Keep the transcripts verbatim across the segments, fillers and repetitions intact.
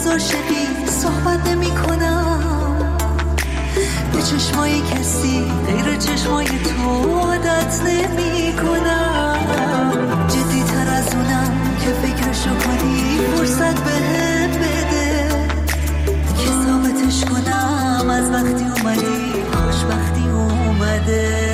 از عاشقی صحبت نمی کنم، به چشمای کسی غیر چشمای تو عادت نمی کنم. جدی تر از اونم که فکرشو کنی فرصت بهم بده که ثابتش کنم از وقتی اومدی خوشبختی اومده.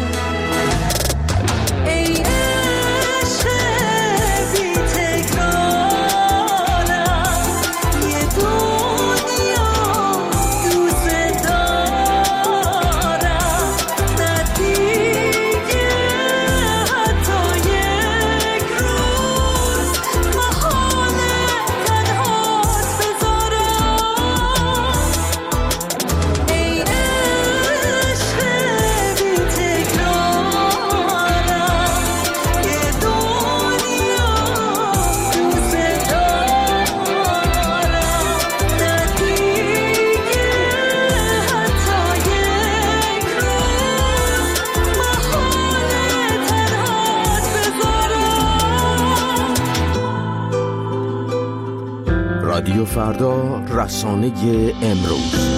رادیو فردا، رسانه امروز.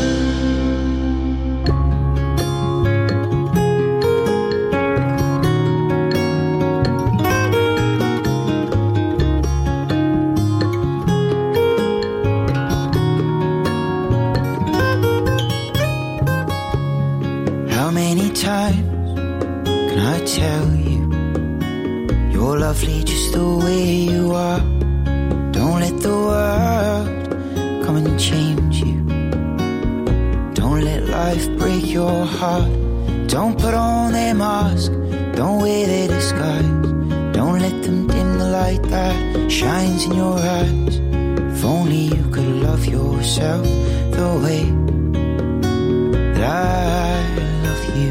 How many times can I tell you you're lovely just the way you are? Don't let the world come and change you. Don't let life break your heart. Don't put on their mask, don't wear their disguise. Don't let them dim the light that shines in your eyes. If only you could love yourself the way that I love you.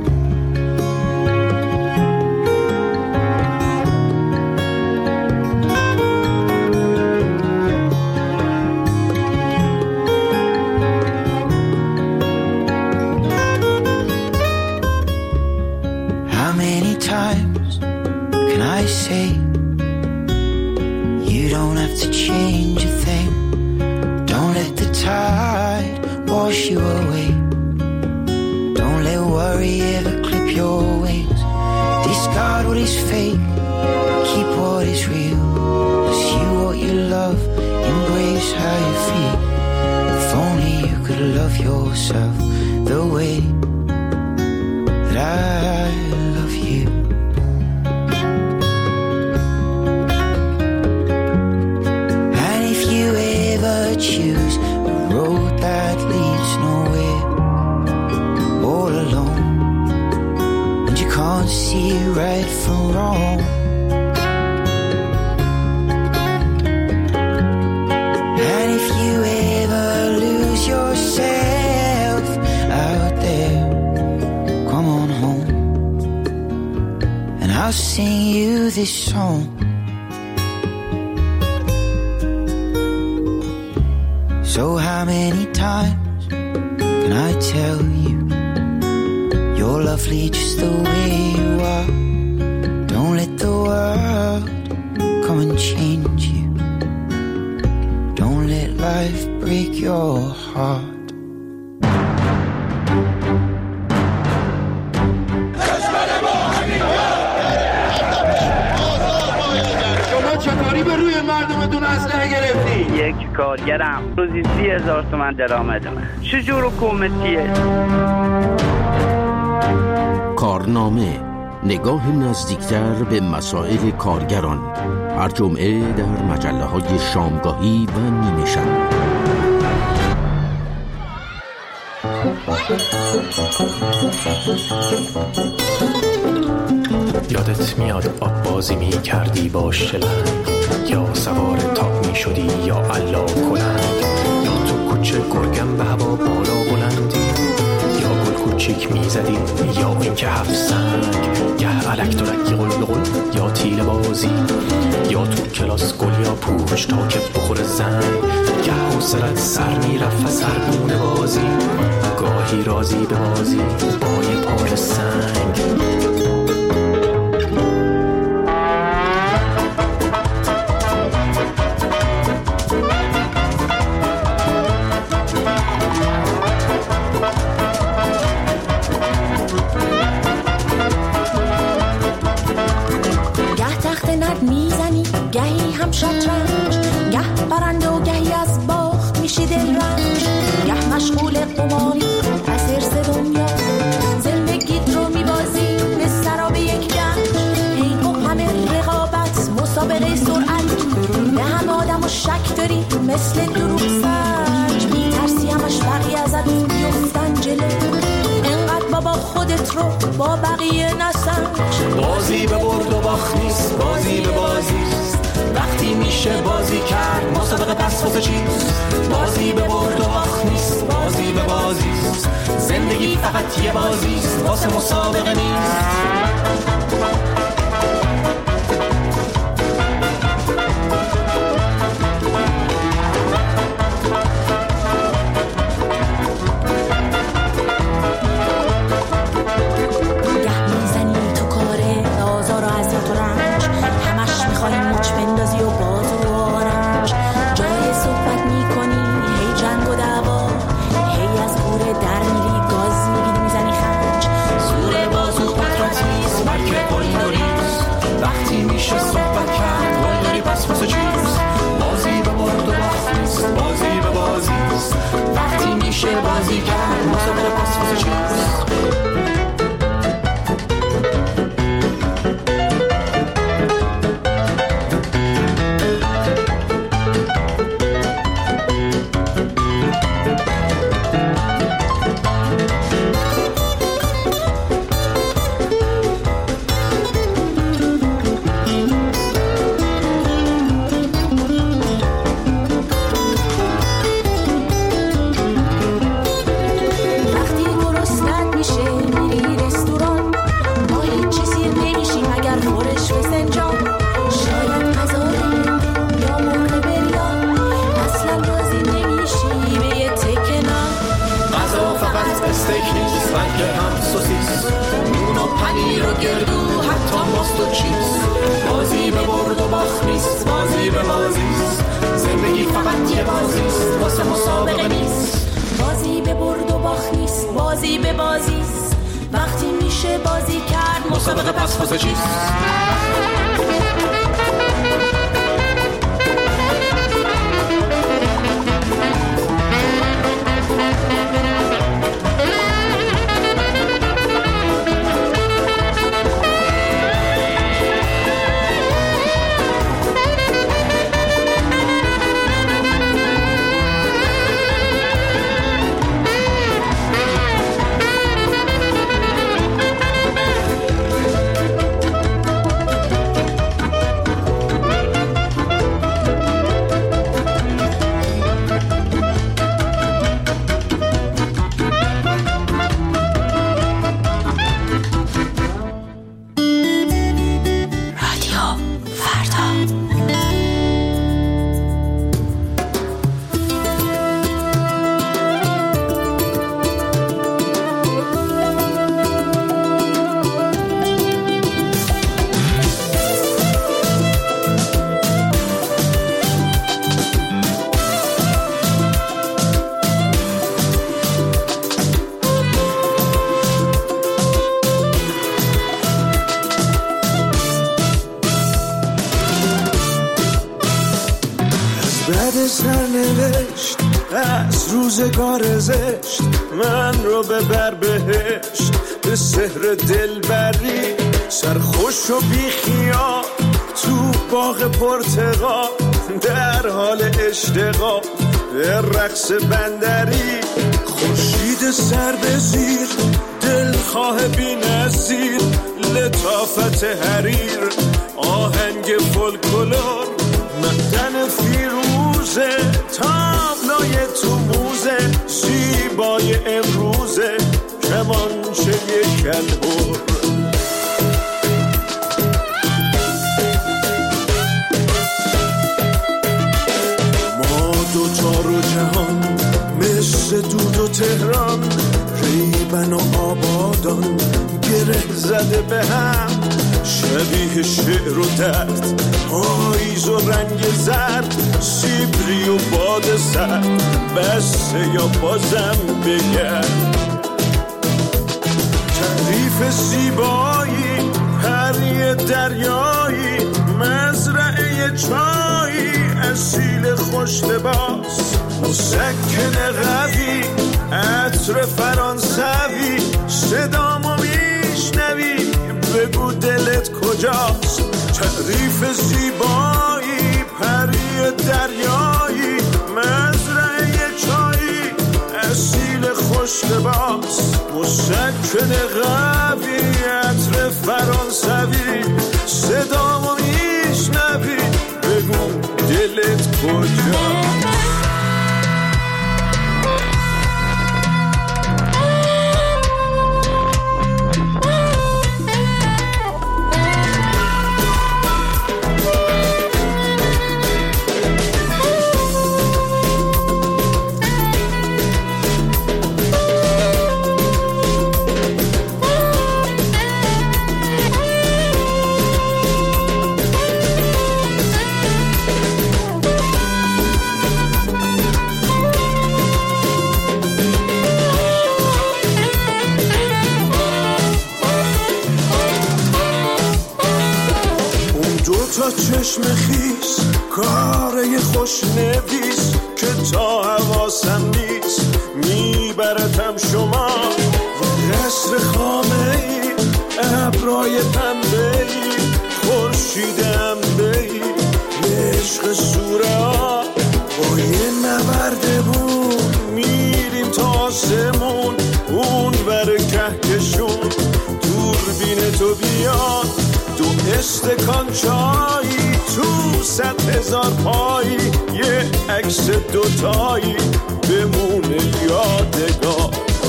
Yourself the way that I love you. And if you ever choose a road that leads nowhere, all alone, and you can't see right from wrong, and if you ever lose yourself out there, come on home and I'll sing you this song. So how many times can I tell you you're lovely just the way you are? Don't let the world come and change you. Don't let life break your heart. یک کارگرم روزی سی هزار تومن درآمدمه. چجور حکومتیه؟ کارنامه، نگاه نزدیکتر به مسائل کارگران، هر جمعه در مجله های شامگاهی و نیمه شب. یادت میاد آب بازی می کردی با شلنگ، یا سوار تاپ می شدی یا علا کلند، یا تو کوچه گرگم به هوا بالا بلندی، یا گل کوچیک می زدی یا این که هفت سنگ، گه علک درکی قل قل یا تیل بازی، یا تو کلاس گل یا پوش تا که بخور زنگ، گه حوصلت سر می رفت سربونه بازی، گاهی رازی به بازی با یه پار سنگ. شطرنج، گه برنده و گهی از باخت میشی دل رنج، گه مشغول قماری از ارز دنیا، زندگیت رو میبازی به سراب یک گنج، هی و همه رقابت مسابقه سرعت، به همه آدم و شک داری مثل دروغ سنج، میترسی همش بقیه ازت بیفتن جلو، انقدر بابا خودت رو با بقیه نسنج. بازی به برد و باخت نیست، بازی به بازیست، وقتی میشه بازی کرد مسابقه پس واسه چیست؟ بازی به برد و باخت نیست، بازی به بازیست، زندگی فقط یه بازیست واسه مسابقه نیست. بازی کرد مسابقه پس واسه چیست؟ مسابقه پس واسه چیست؟ سرنوشت از روزگار زشت من رو ببر بهشت، به سحر دلبری سرخوش و بیخیال تو باغ پرتقال، در حال اشتغال به رقص بندری، خورشید سر به زیر دلخواه بی نظیر، لطافت حریر آهنگ فولکلور، معدن فیروزه تابلوی تو موزه، زیبای امروزه کمانچه کلهر. ما دوتا رو جهان مثل دود و تهران، ریبن و آبادان گره زده به هم، شبیه شعر و درد پاییز و رنگ زرد، سیبری و باد سرد، بسته یا بازم بگرد. تعریف زیبایی هر یه دریایی، مزرعه چای اصیل خوش لباس مسکن قوی عطر فرانسوی صدامو میشنوی بگو دلت کجاست تعریف زیبایی پری دریایی مزرعه چایی اصیل خوش لباس مسکن قوی عطر فرانسوی صدامو میشنوی بگو دلت کجاست چشم خیس کاره خوش نویس که تا حواسم نیست میبرتم شما قصر خامه ای ابرای پنبه ای خورشید انبه ای عشق سوره ها با یه نوردمون میریم تا آسمون اون بر کهکشون دوربین تو بیاد دو استکان چایی تو صد هزار پایی یه عکس دوتایی بمونه یادگار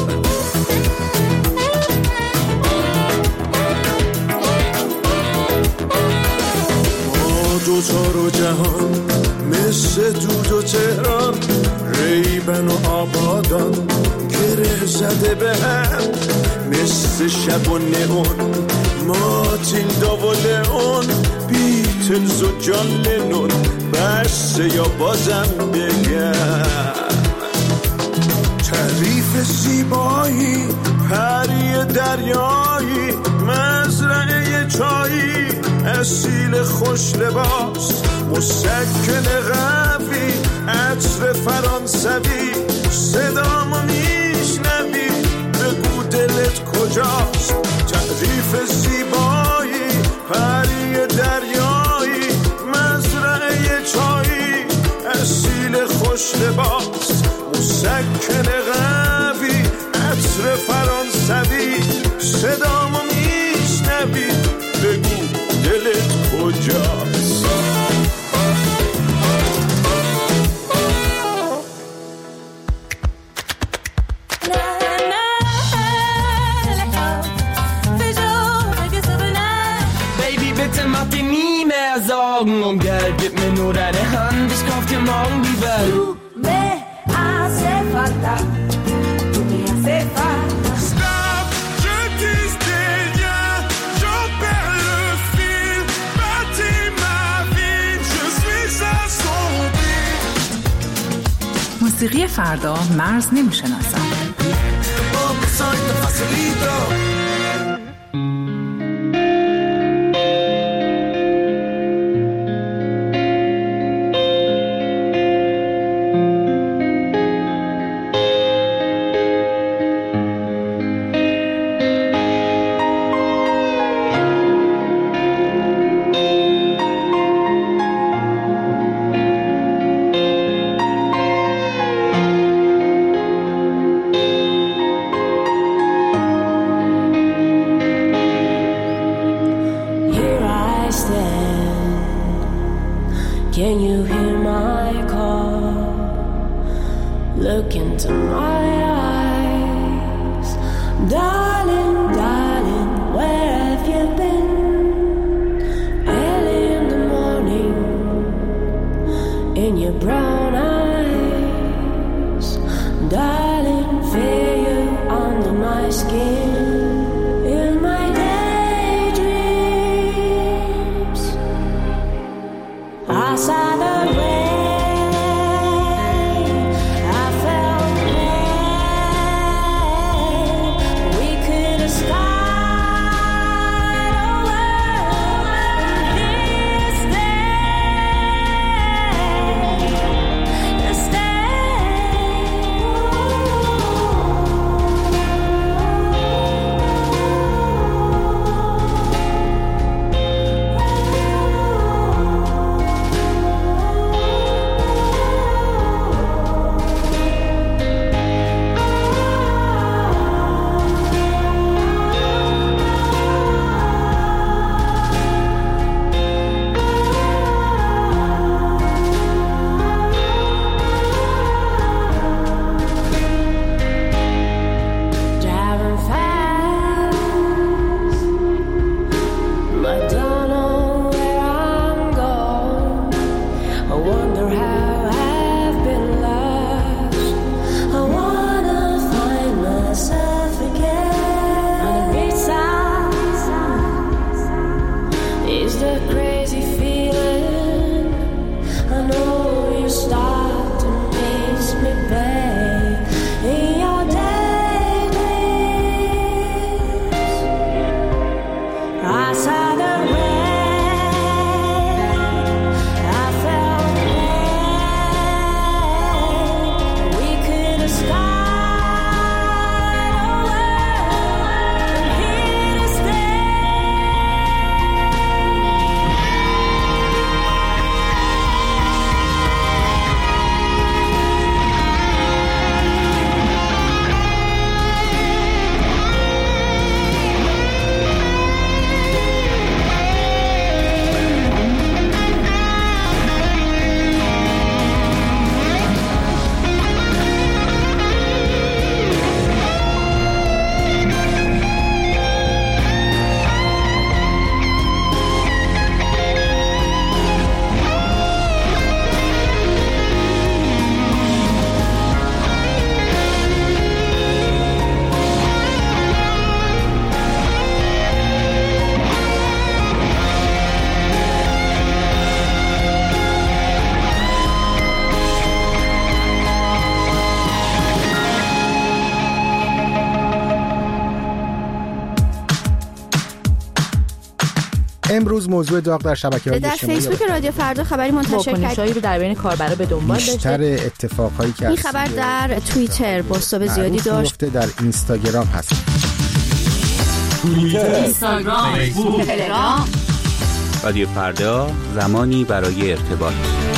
ما دوتا رو جهان مثل دود و تهران ریبن و آبادان گره زده به هم مثل شب و نئون ماتیلدا و لئون بیتلز و جان لنون بسته یا بازم بگم تعریف زیبایی پری دریایی مزرعه چایی اصیل خوش لباس مسکن قوی عطر فرانسوی صدامو میشنوی بگو دلت کجاست تعریف زیبایی پری دریایی مزرعه چایی اصیل خوش لباس مسکن قوی عطر فرانسوی صدامو میشنوی بگو دلت کجاست Und Geld, gib mir nur deine Hand, ich kauf dir morgen die Welt. Du me hace falta, tu me hace falta. Stop, je dis des liens, j'en perds le fil. Bâtis ma vie, je suis assombri. موسیقی فردا مرز نمیشناسم. Can you hear my call? Look into my eyes. Darling, darling, where have you been? Early in the morning, in your brown eyes. Darling, feel you under my skin. In my daydreams, I saw the rain, I felt pain. We could have started over this day. امروز موضوع داغ در شبکه‌های در اجتماعی فیسبوک رادیو فردا خبری منتشر کرد رو در بین کاربرا به دنبال داشته. بیشتر اتفاقایی که این خبر در توییتر بازتاب زیادی داشت. در اینستاگرام هست. توییتر، اینستاگرام، فیسبوک، تلگرام. رادیو فردا، زمانی برای ارتباط.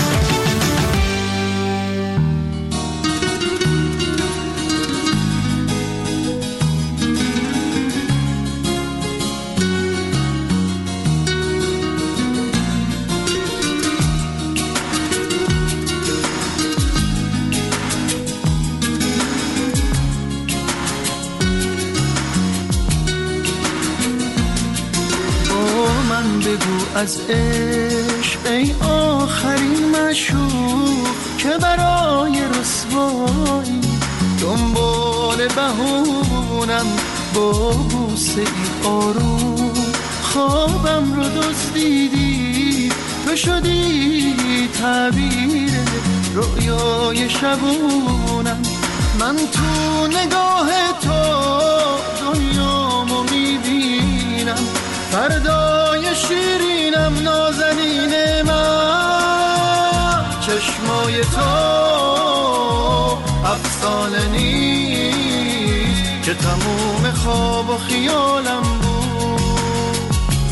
از عشق ای آخرین مشوق که برای رسوایی دنبال بهونم با بوسه ای آروم خوابم رو دزدیدی تو شدی تعبیر رویای شبونم من تو نگاه تو دنیامو میبینم فردای شیرینم نازنین من چشمای تو افسانه نیست که تموم خواب و خیالم بود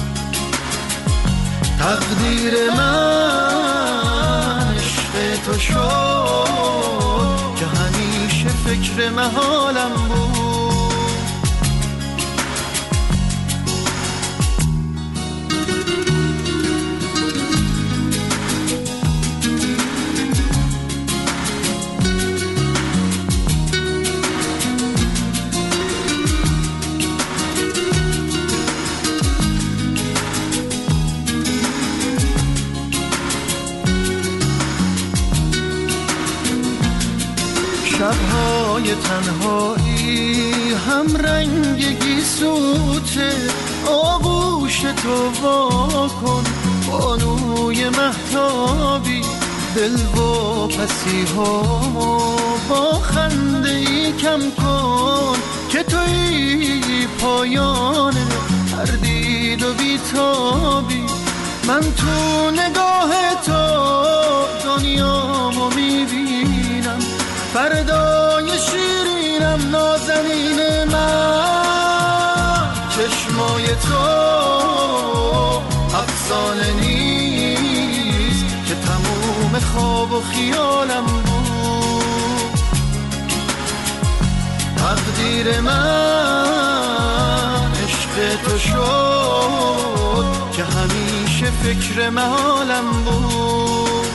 تقدیر من عشق تو شد که همیشه فکر محالم بود شب‌های تنهایی هم رنگی سوته آغوش تو واکن بانوی مهتابی دل و پسی ها با خنده ای کم کن که توی پایان هر دید و بیتابی من تو نگاه تو دنیامو میبینم فردای شیرینم نازنین من چشمای تو افسانه نیست که تموم خواب و خیالم بود تقدیر من عشق تو شد که همیشه فکر محالم بود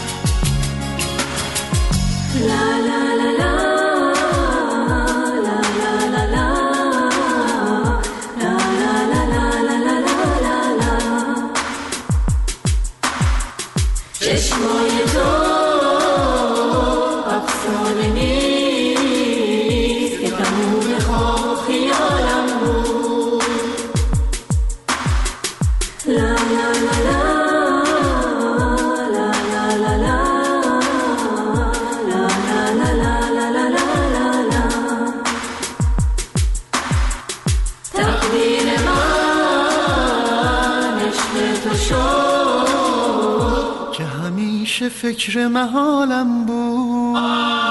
لا لا لا لا چشمای تو افسانه نیست که تموم خواب خیالم بود لا لا لا لا فکر محالم بود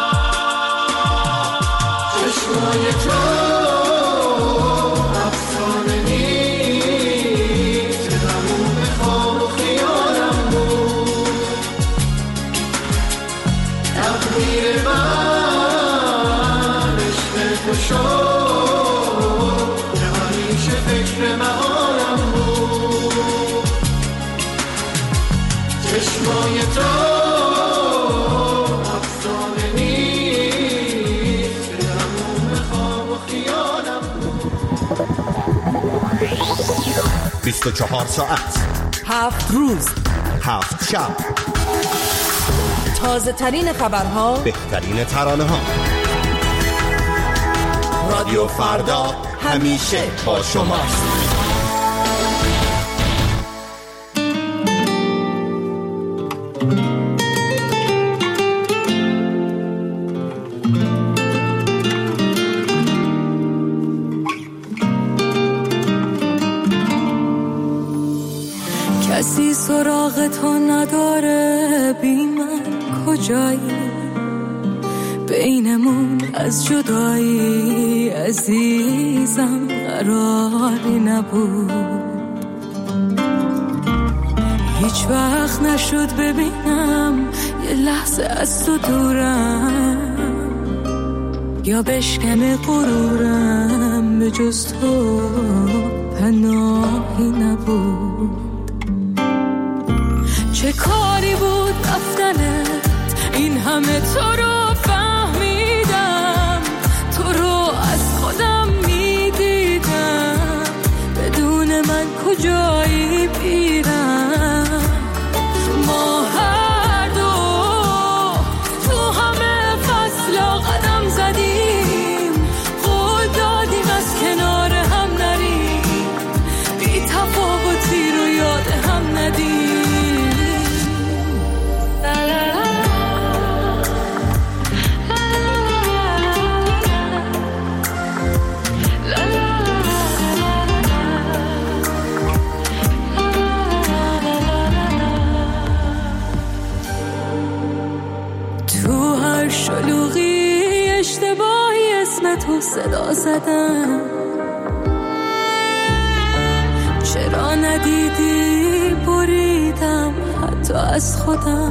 چشمای تو افسانه نیست تموم خواب و خیالم بود تقدیر من عشق تو شد که همیشه فکر محالم بود چشمای تو بیست و چهار ساعت هفت روز هفت شب تازه ترین خبرها بهترین ترانه ها رادیو فردا همیشه با شماست جایی بینمون از جدایی عزیزم قراری نبود. هیچ وقت نشد ببینم یه لحظه از تو دورم یا بشکنه غرورم، به جز تو پناهی نبود. چه کاری بود رفتنت، این همه تو رو فهمیدم، تو رو از خودم میدیدم، بدون من کجایی بیرم. ما هر دو تو همه فصلا قدم زدیم، قول دادیم از کنار هم نریم، بی تفاوتی رو یاد هم ندیم. شلوغی اشتباهی اسم تو صدا زدم، چرا ندیدی بریدم حتی از خودم.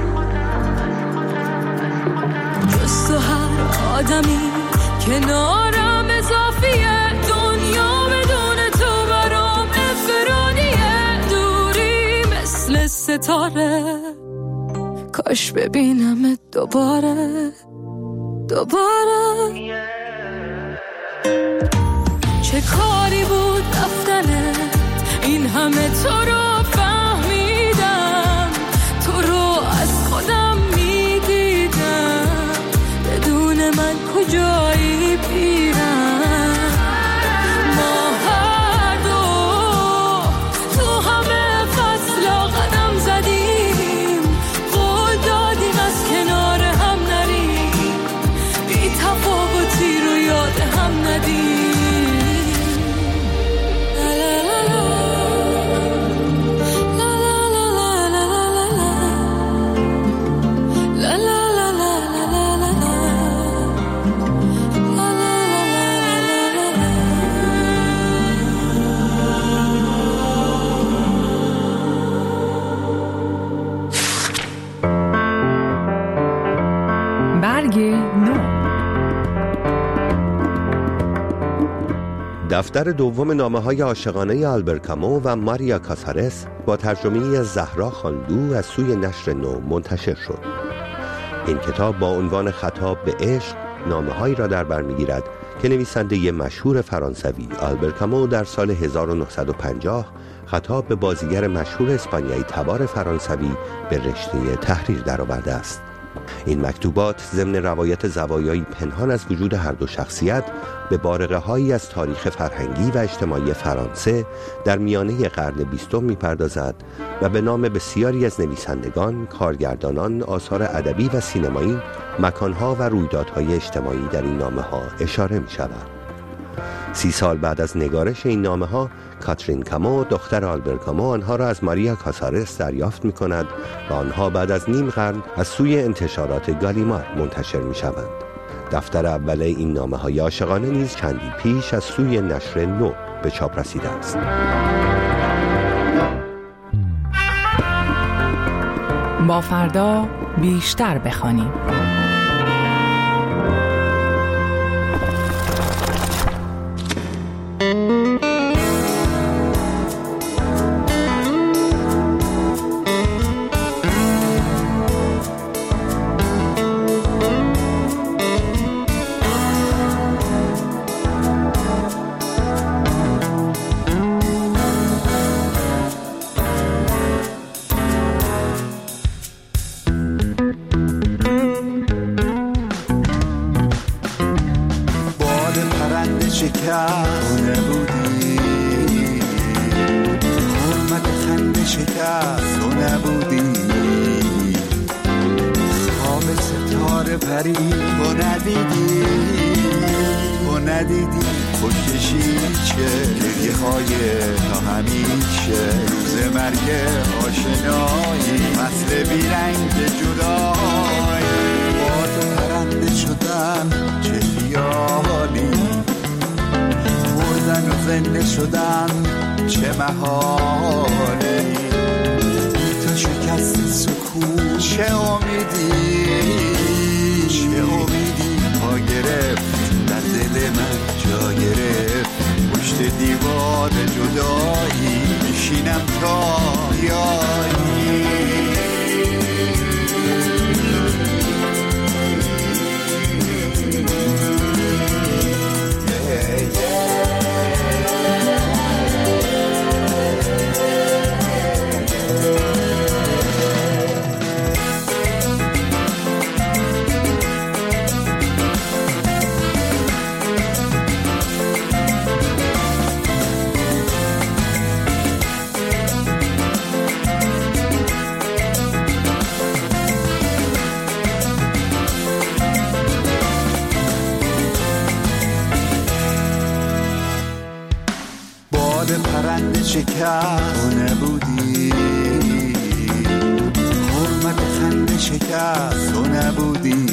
جز تو هر آدمی کنارم اضافیه، دنیا بدون تو برام انفرادیه، دوری مثل ستاره، کاش ببینم دوباره دوباره. چه کاری بود رفتنت، این همه تو رو فهمیدم، تو رو از خودم میدیدم، بدون من کجایی بیرم. ما هر دو تو همه فصلا قدم زدیم، قول دادیم از کنار هم نریم، بی تفاوتی رو یاد هم ندیم. دفتر دوم نامه‌های عاشقانه آلبر کامو و ماریا کاسارس با ترجمه زهرا خاندو از سوی نشر نو منتشر شد. این کتاب با عنوان خطاب به عشق نامه‌هایی را در بر می‌گیرد که نویسنده مشهور فرانسوی آلبر کامو در سال هزار و نهصد و پنجاه خطاب به بازیگر مشهور اسپانیایی تبار فرانسوی به رشته تحریر درآورده است. این مکتوبات ضمن روایت زوایایی پنهان از وجود هر دو شخصیت به بارقه‌هایی از تاریخ فرهنگی و اجتماعی فرانسه در میانه قرن بیستم می‌پردازد و به نام بسیاری از نویسندگان، کارگردانان، آثار ادبی و سینمایی، مکان‌ها و رویدادهای اجتماعی در این نامه‌ها اشاره می‌شود. سی سال بعد از نگارش این نامه‌ها، کاترین کامو دختر آلبر کامو آنها را از ماریا کاسارس دریافت می‌کند و آنها بعد از نیم قرن از سوی انتشارات گالیمار منتشر می‌شوند. دفتر اول این نامه‌های عاشقانه نیز چندی پیش از سوی نشر نو به چاپ رسیده است. با فردا بیشتر بخوانیم. مرگ آشنایی فصل بیرنگ جدایی زنده شدن چه محاله، تا شکست سکوت چه امیدی، چه امیدی پا گرفت در دل من جا گرفت، پشت دیوار جدایی میشینم تا بیایی. پرنده شکر تو نبودی، حرمت خنده شکر تو نبودی،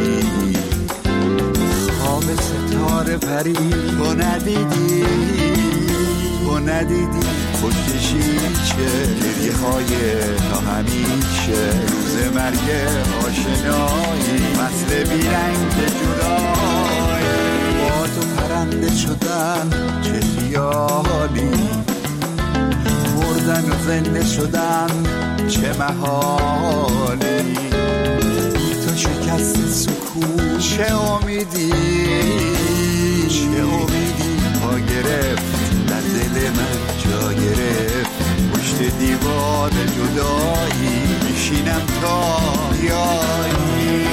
خواب ستاره پری تو ندیدی، تو ندیدی خودکشی چه گریه های تا همیشه، روز مرگ آشنایی مثل بیرنگ جدایی، با تو پرنده شدن چه خیالی، مردن و زنده شدن چه محالی، تا شکست سکوت چه امیدی، چه امیدی پا گرفت در دل من جا گرفت، پشت دیوار جدایی میشینم تا بیایی.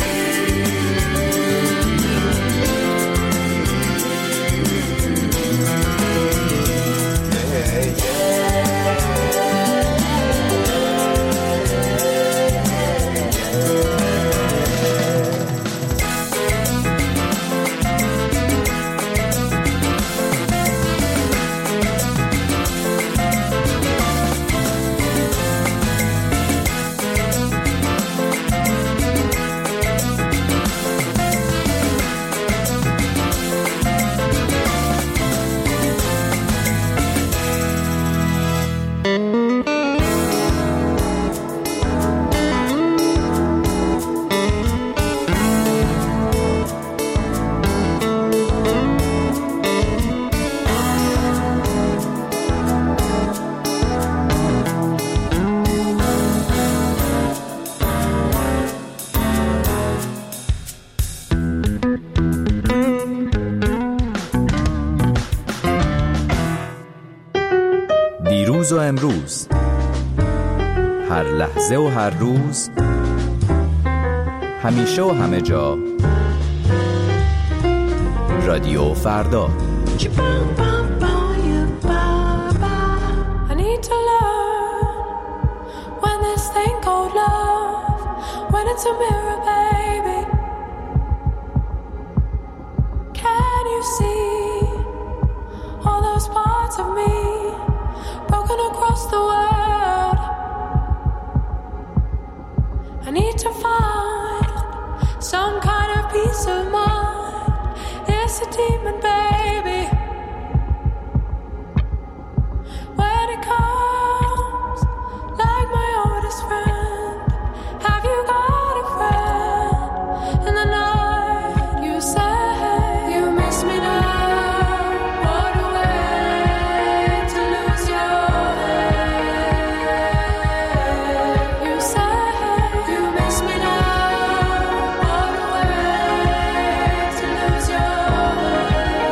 دیروز و امروز، هر لحظه و هر روز، همیشه و همه جا، رادیو فردا. Across the world, I need to find some kind of peace of mind. It's a demon, baby. When it comes, like my oldest friend, have you got a friend? In the night, you say you miss me now. What a way to lose your. Your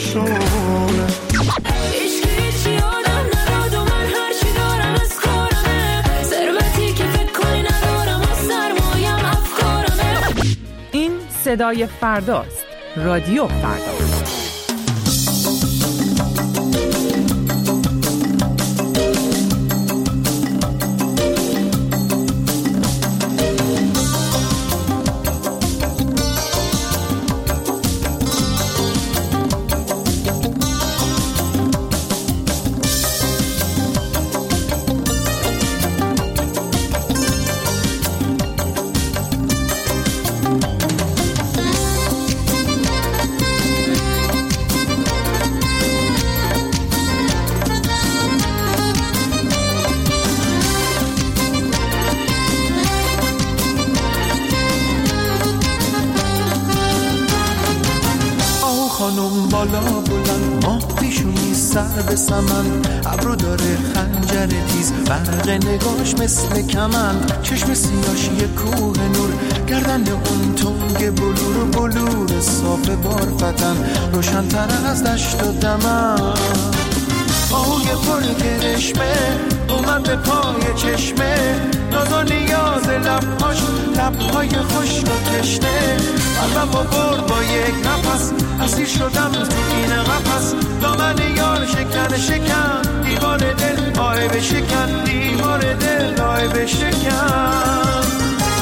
نشونه. هیچ هیچی آدم نداد و من هرچی دارم از کارمه، ثروتی که فکر کنی ندارم و سرمایم افکارمه. این صدای فرداست. رادیو فردا. خانم بالا بلند ماه پیشونی سر به سمن، ابرو داره خنجر تیز برق نگاش مثل کمند، چشم سیاش یه کوه نور، گردن اون تنگ بلور بلور صاف بارفتن، روشن‌تر از دشت و دمن. آهوی پر کرشمه اومد به پای چشمه، ناز و نیاز لبهاش لبهای خشک و تشنه، قلبم با برد با یک نفس، اسیر شدم تو این قفس، دامن یار شکن شکن، دیوار دل آه بشکن، دیوار دل آه بشکن.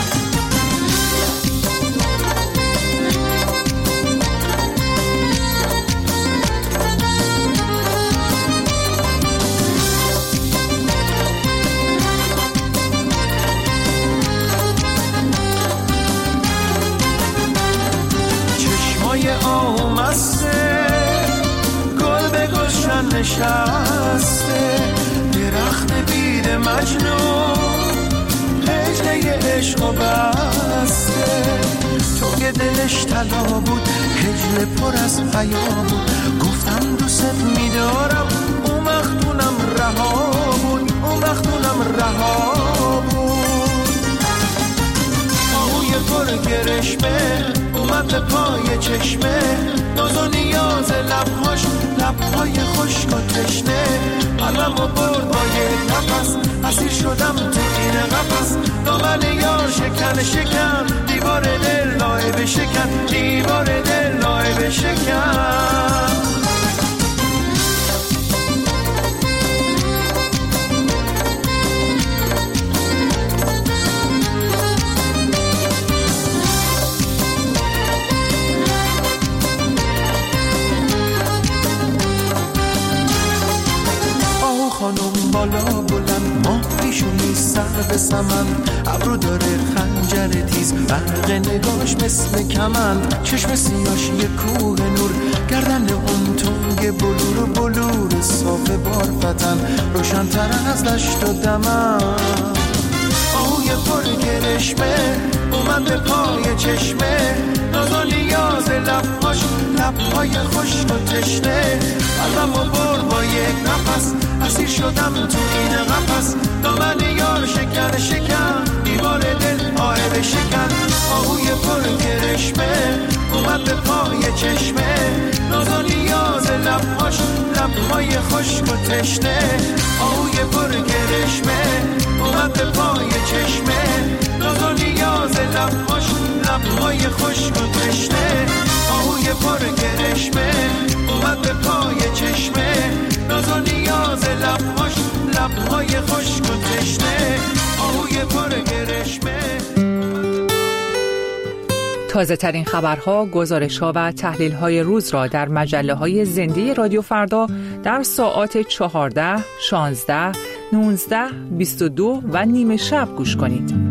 آمسته گل به گلشن نشسته، درخت بید مجنون هجله عشق و بسته، تو که دلش طلا بود هجله پر از حیا بود، گفتم دوست میدارم اون وقتونم رها بود، اون وقتونم رها بود. آهوی پر گرشمه اومد به پای چشمه، ناز و نیاز لبهاش لبهای خشک و تشنه، قلبم و برد با یک نفس، اسیر شدم تو این قفس، دامن یار شکن شکن، دیوار دل لای بشکن، دیوار دل لای بشکن. خانم بالا بلند ماه پیشونی سر به سمن، ابرو داره خنجر تیز برق نگاش مثل کمند، چشم سیاش یه کوه نور، گردن اون تنگ بلور بلور صاف بارفتن، روشن‌تر از دشت و دمن. آهوی پر گرشمه اومد به پای چشمه، ناز و نیاز لبهاش لبهای خشک و تشنه، قلبم و برد با یک نفس، اسیر شدم تو این قفس، دامن یار شکن شکن، دیوار دل آه بشکن. آهوی پر کرشمه اومد به پای چشمه، ناز و نیاز لبهاش لبهای خشک و تشنه، آهوی پر کرشمه اومد به پای چشمه، ناز و نیاز لبهاش لبهای خشک و تشنه، آهوی پر کرشمه اومد به پای چشمه، ناز و نیاز لبهاش لبهای خشک و تشنه، آهوی پر کرشمه. تازه ترین خبرها، گزارش‌ها و تحلیل‌های روز را در مجله‌های زنده رادیو فردا در ساعات چهارده، شانزده، نوزده، بیست و دو و نیمه شب گوش کنید.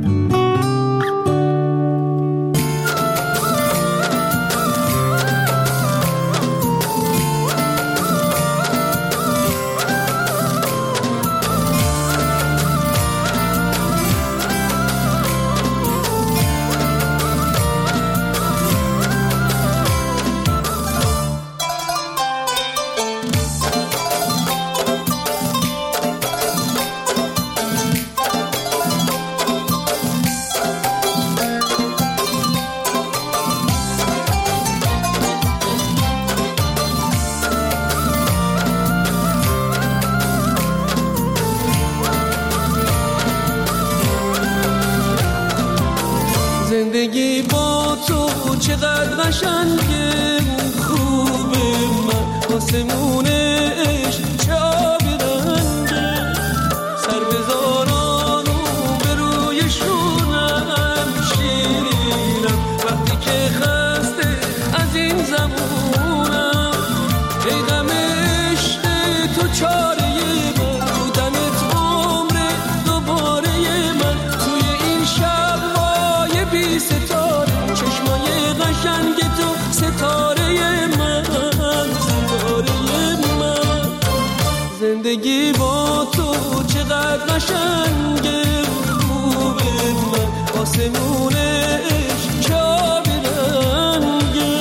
قشنگه خوبه من آسمونش چه آبی رنگه سر بذاران و به روی شونم شیرینم وقتی که خسته از این زمونم ای غم عشق تو چاره من بودمت عمر دوباره من توی این شب‌های بی ستاره چشمای قشنگ تو ستاره من ستاره من زندگی با تو چقدر قشنگه خوبه من آسمونش چه آبی رنگه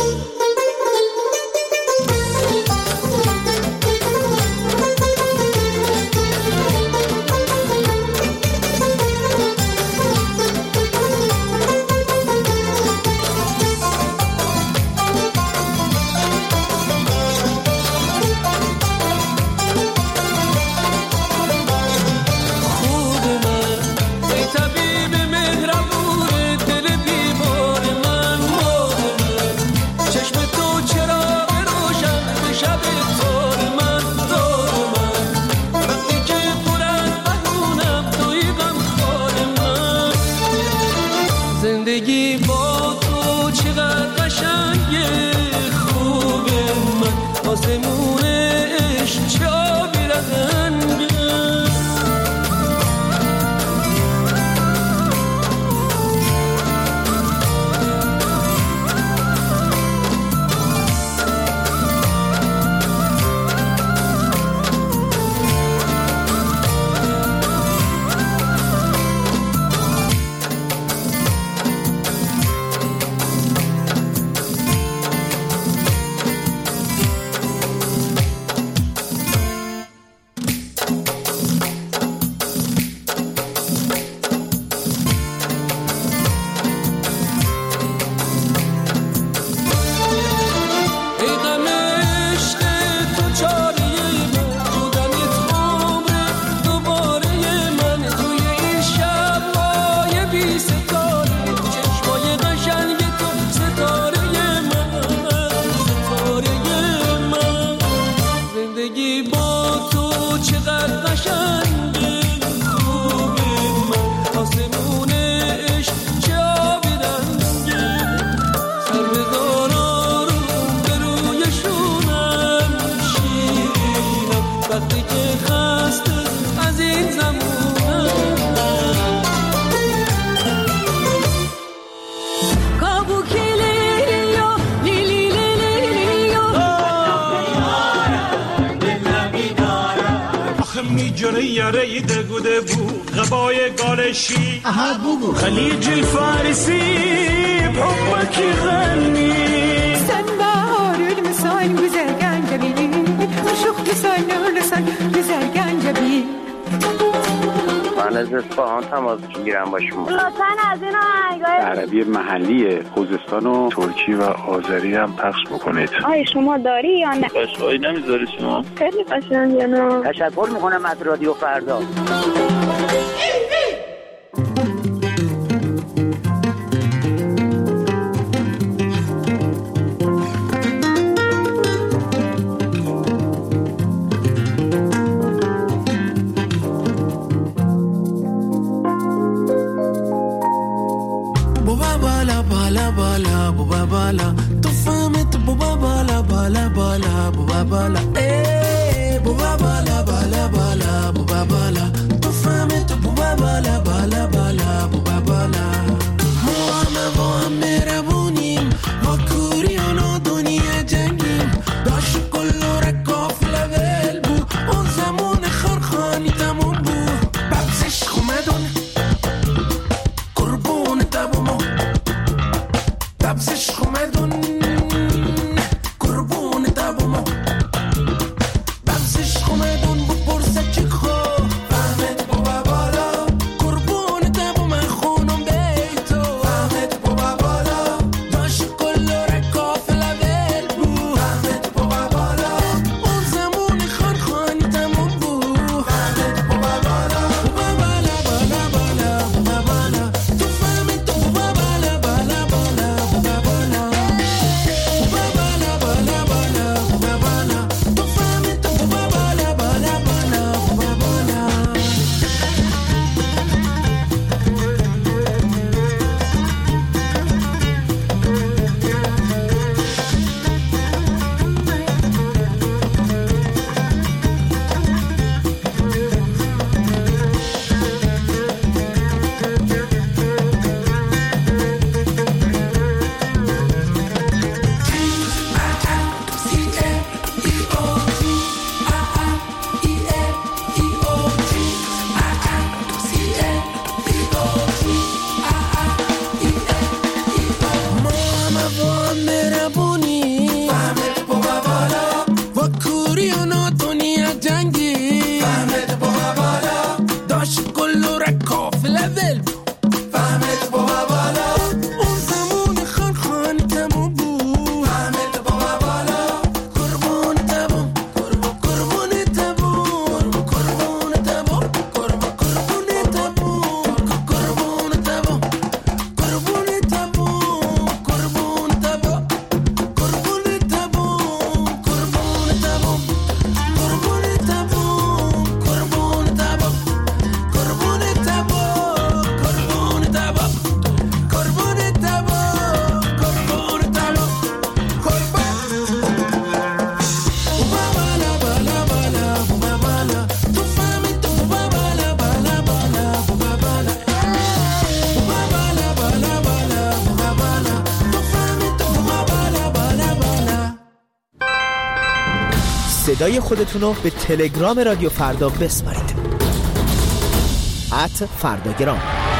زندگی با تو چقدر قشنگه خوبه من آسمونش چه آبی رنگه یاره دگوده بو غبای گالشی خلیج الفارسی بحبك يغني سنبار المساين بزرقان جبيني وشوخ لسان لسان بزرقان جبين من از اصفهان تماس میگیرم با شما لطفاً از این آهنگای عربی محلی خوزستان و ترکی و آذری هم پخش بکنید. آیا شما داری یا نه؟ قشقایی نمیذاری شما؟ خیلی قشنگه نه؟ تشکر میکنم از رادیو فردا. تو فهمت بوبا بالا بالا بالا بوبا بالا ای بوبا بالا بالا بالا بوبا بالا تو فهمت بوبا بالا بالا بالا بوبا بالا ما همه با هم مهربونیم ما کوریان و دنیا جنگیم داشت کلو رکاف لول بو اون زمان خرخانی تموم بو ببزش خومدون قربون تبومو ببزش خومدون قربون تبومو صدای خودتون رو به تلگرام رادیو فردا بسپارید. ات فرداگرام.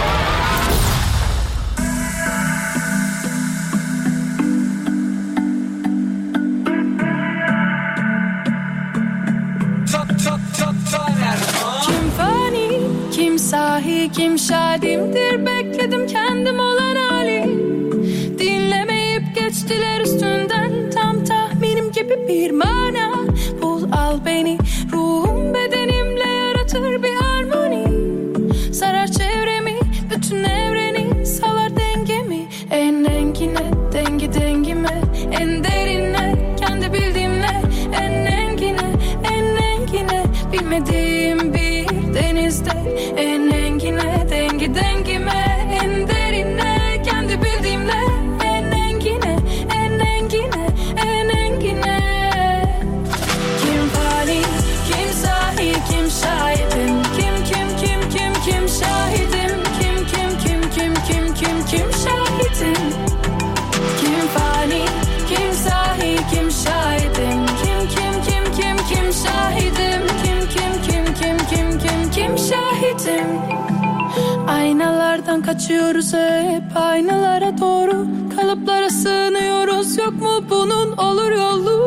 Sahi kim şadimdir bekledim kendim olan hali. Dinlemeyip geçtiler üstünden tam tahminim gibi bir mana. Bul al beni ruhum bedenimle yaratır bir harmoni. Sarar çevremi bütün evreni salar dengemi. En engine dengi dengime en derine kendi bildiğimle. En engine en engine bilmediğim bir denizde. En engine dengi dengime en derine kendi bildiğimle. En engine en engine en engine. Kim fani kim sahi kim şahidim. Kim kim kim kim kim şahidim. Kim kim kim kim kim kim kim şahidim. Kim fani kim sahi kim şahidim. Kim kim kim kim kim şahidim. Kim kim kim kim kim kim kim şahidim. Aynalardan kaçıyoruz hep aynalara doğru. Kalıplara sığınıyoruz yok mu bunun olur yolu.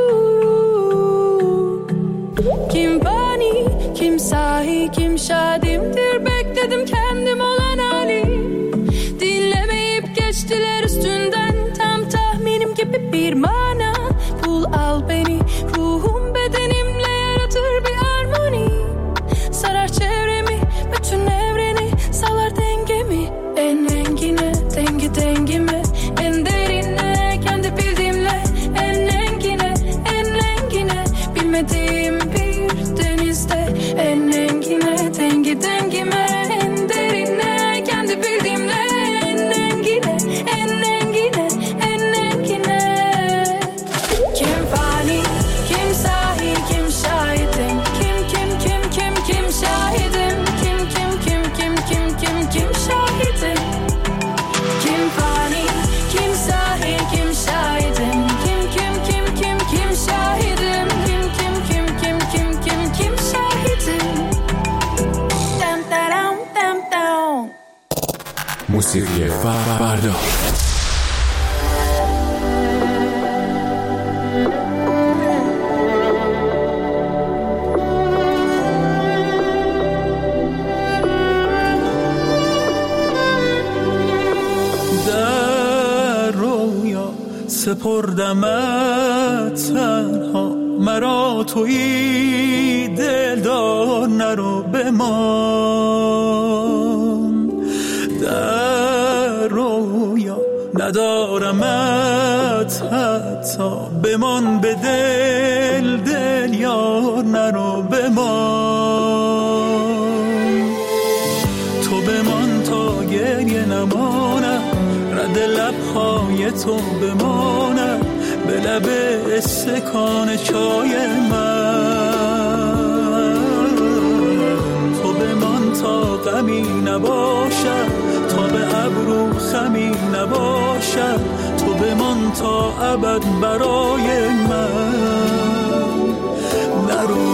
Kim fani kim sahi kim şadimdir bekledim kendim olan hali. Dinlemeyip geçtiler üstünden tam tahminim gibi bir mana. Bul al beni ruhum bedenimle yaratır bir harmoni. Sarar çevremi bütün evreni salar dengemi. En engine dengi dengime en derine kendi bildiğimle. En engine en engine bilmediğim bir denizde. En engine dengi dengime en derine kendi bildiğimle. En engine en engine en engine. Kim fani kim sahi kim şahidim. Kim kim kim kim kim şahidim. Kim kim kim kim kim kim kim şahidim. Kim fani kim sahi kim şahidim. Kim kim kim kim kim şahidim. Kim kim kim kim kim kim kim şahidim. Dam dam dam dam. موسیقی فردا. سپردمت تنها مرا تویی دلدار نرو بمان. در رویا ندارمت حتی بمان به دل دل یار نرو بمان. تو بمان تا گریه نمانم رد لبهای تو بمانم به لب استکان چای من. تو بمان تا غمی نباشد تا به ابرو خمی نباشد. تو بمان تا ابد برای من نرو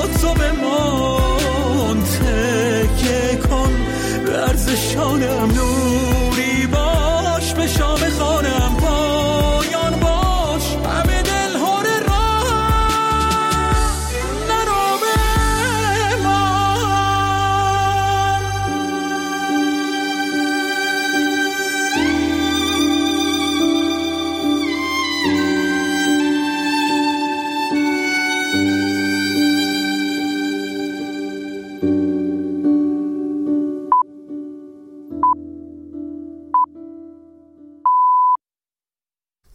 شانم نور